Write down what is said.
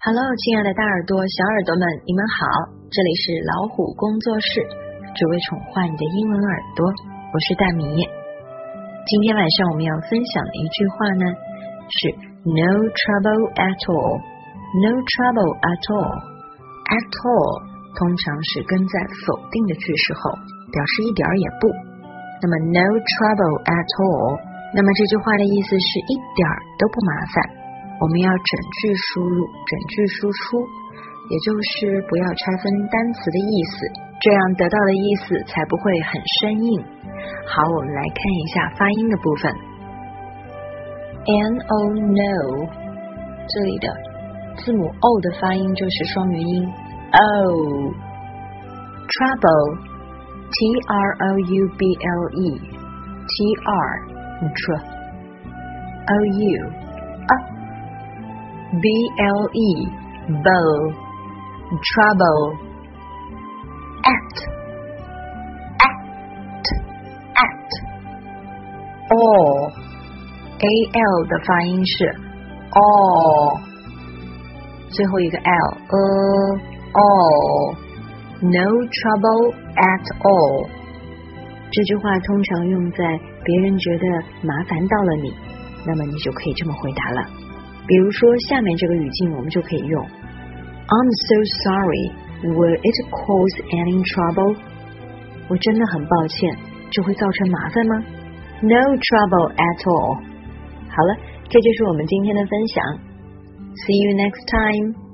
Hello， 亲爱的大耳朵、小耳朵们，你们好，这里是老虎工作室，只为宠坏你的英文耳朵，我是大米。今天晚上我们要分享的一句话呢，是 No trouble at all。 No trouble at all。 At all 通常是跟在否定的句式后，表示一点也不。那么 No trouble at all， 那么这句话的意思是一点都不麻烦。我们要整句输入，整句输出，也就是不要拆分单词的意思，这样得到的意思才不会很生硬。好，我们来看一下发音的部分。 N-O no， 这里的字母 O 的发音就是双元音 O。 Trouble T-R-O-U-B-L-E T-R O-U B-L-E bow trouble at all A-L 的发音是 all， 最后一个 L all No trouble at all。 这句话通常用在别人觉得麻烦到了你，那么你就可以这么回答了。比如说下面这个语境我们就可以用 I'm so sorry, will it cause any trouble？ 我真的很抱歉，这会造成麻烦吗？ No trouble at all。 好了，这就是我们今天的分享。 See you next time。